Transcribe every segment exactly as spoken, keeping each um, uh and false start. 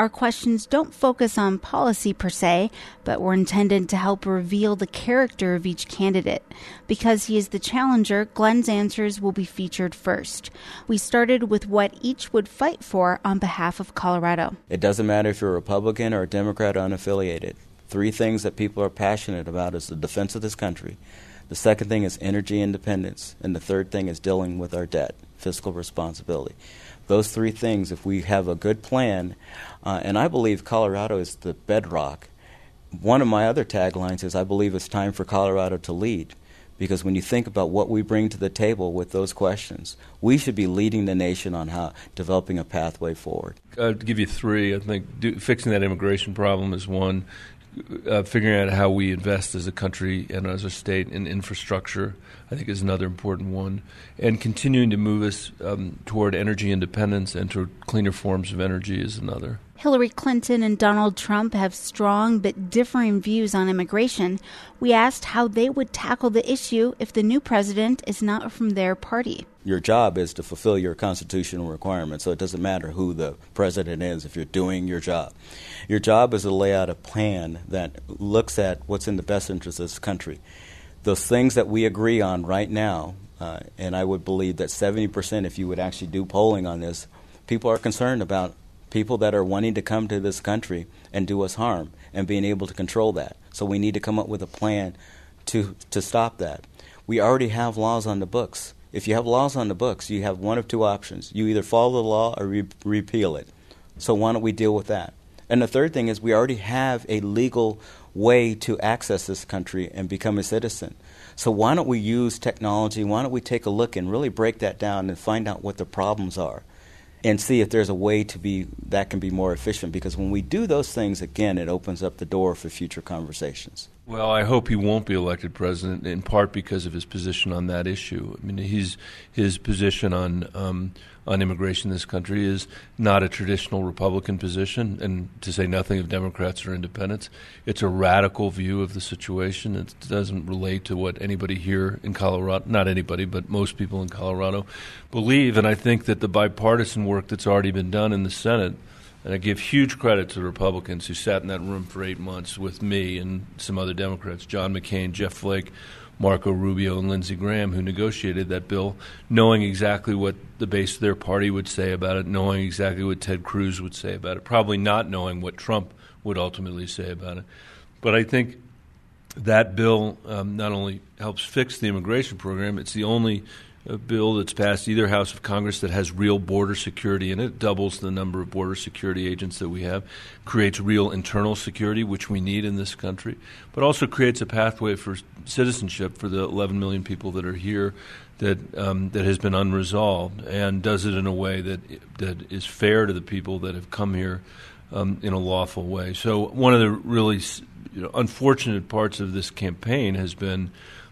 Our questions don't focus on policy per se, but were intended to help reveal the character of each candidate. Because he is the challenger, Glenn's answers will be featured first. We started with what each would fight for on behalf of Colorado. It doesn't matter if you're a Republican or a Democrat or unaffiliated. Three things that people are passionate about is the defense of this country. The second thing is energy independence. And the third thing is dealing with our debt, fiscal responsibility. Those three things, if we have a good plan, uh, and I believe Colorado is the bedrock. One of my other taglines is I believe it's time for Colorado to lead, because when you think about what we bring to the table with those questions, we should be leading the nation on how developing a pathway forward. Uh, to give you three, I think do, fixing that immigration problem is one. Uh, figuring out how we invest as a country and as a state in infrastructure, I think, is another important one. And continuing to move us um, toward energy independence and toward cleaner forms of energy is another. Hillary Clinton and Donald Trump have strong but differing views on immigration. We asked how they would tackle the issue if the new president is not from their party. Your job is to fulfill your constitutional requirements, so it doesn't matter who the president is if you're doing your job. Your job is to lay out a plan that looks at what's in the best interest of this country. Those things that we agree on right now, uh, and I would believe that seventy percent, if you would actually do polling on this, people are concerned about people that are wanting to come to this country and do us harm and being able to control that. So we need to come up with a plan to to stop that. We already have laws on the books. If you have laws on the books, you have one of two options. You either follow the law or re- repeal it. So why don't we deal with that? And the third thing is we already have a legal way to access this country and become a citizen. So why don't we use technology? Why don't we take a look and really break that down and find out what the problems are and see if there's a way to be that can be more efficient? Because when we do those things, again, it opens up the door for future conversations. Well, I hope he won't be elected president, in part because of his position on that issue. I mean, he's, his position on um, on immigration in this country is not a traditional Republican position, and to say nothing of Democrats or independents. It's a radical view of the situation. It doesn't relate to what anybody here in Colorado, not anybody, but most people in Colorado believe. And I think that the bipartisan work that's already been done in the Senate, and I give huge credit to the Republicans who sat in that room for eight months with me and some other Democrats, John McCain, Jeff Flake, Marco Rubio, and Lindsey Graham, who negotiated that bill, knowing exactly what the base of their party would say about it, knowing exactly what Ted Cruz would say about it, probably not knowing what Trump would ultimately say about it. But I think that bill um, not only helps fix the immigration program, it's the only a bill that's passed either House of Congress that has real border security in it, doubles the number of border security agents that we have, creates real internal security, which we need in this country, but also creates a pathway for citizenship for the eleven million people that are here that um, that has been unresolved, and does it in a way that that is fair to the people that have come here um, in a lawful way. So one of the really you know, unfortunate parts of this campaign has been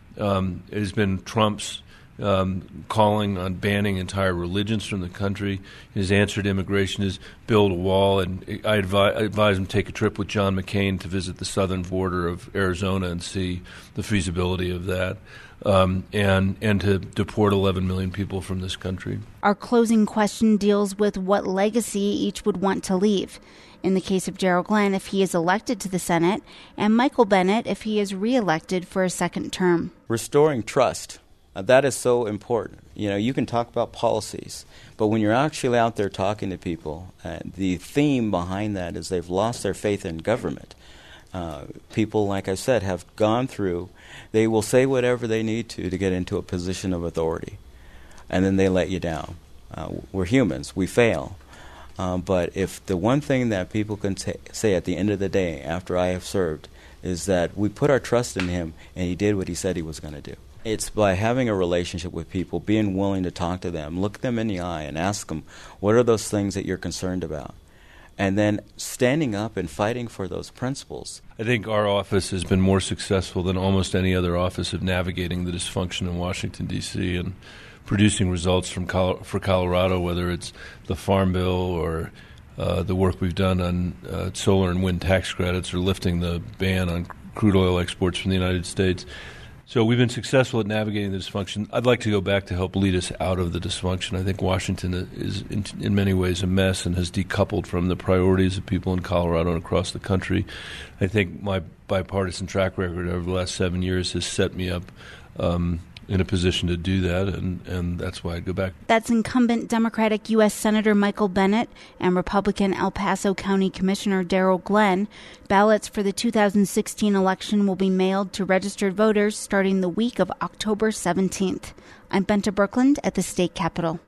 um, has been Trump's Um, calling on banning entire religions from the country. His answer to immigration is build a wall, and I advise, I advise him to take a trip with John McCain to visit the southern border of Arizona and see the feasibility of that, um, and, and to deport eleven million people from this country. Our closing question deals with what legacy each would want to leave. In the case of Gerald Glenn, if he is elected to the Senate, and Michael Bennet if he is reelected for a second term. Restoring trust. Uh, that is so important. You know, you can talk about policies, but when you're actually out there talking to people, uh, the theme behind that is they've lost their faith in government. Uh, people, like I said, have gone through, they will say whatever they need to to get into a position of authority, and then they let you down. Uh, we're humans. We fail. Um, but if the one thing that people can t- say at the end of the day after I have served is that we put our trust in him and he did what he said he was going to do. It's by having a relationship with people, being willing to talk to them, look them in the eye and ask them, what are those things that you're concerned about? And then standing up and fighting for those principles. I think our office has been more successful than almost any other office of navigating the dysfunction in Washington, D C and producing results from Col- for Colorado, whether it's the Farm Bill or uh, the work we've done on uh, solar and wind tax credits or lifting the ban on crude oil exports from the United States. So we've been successful at navigating the dysfunction. I'd like to go back to help lead us out of the dysfunction. I think Washington is, in, in many ways, a mess and has decoupled from the priorities of people in Colorado and across the country. I think my bipartisan track record over the last seven years has set me up um, in a position to do that, and, and that's why I'd go back. That's incumbent Democratic U S Senator Michael Bennet and Republican El Paso County Commissioner Daryl Glenn. Ballots for the two thousand sixteen election will be mailed to registered voters starting the week of October seventeenth. I'm Benta Birkeland at the state capitol.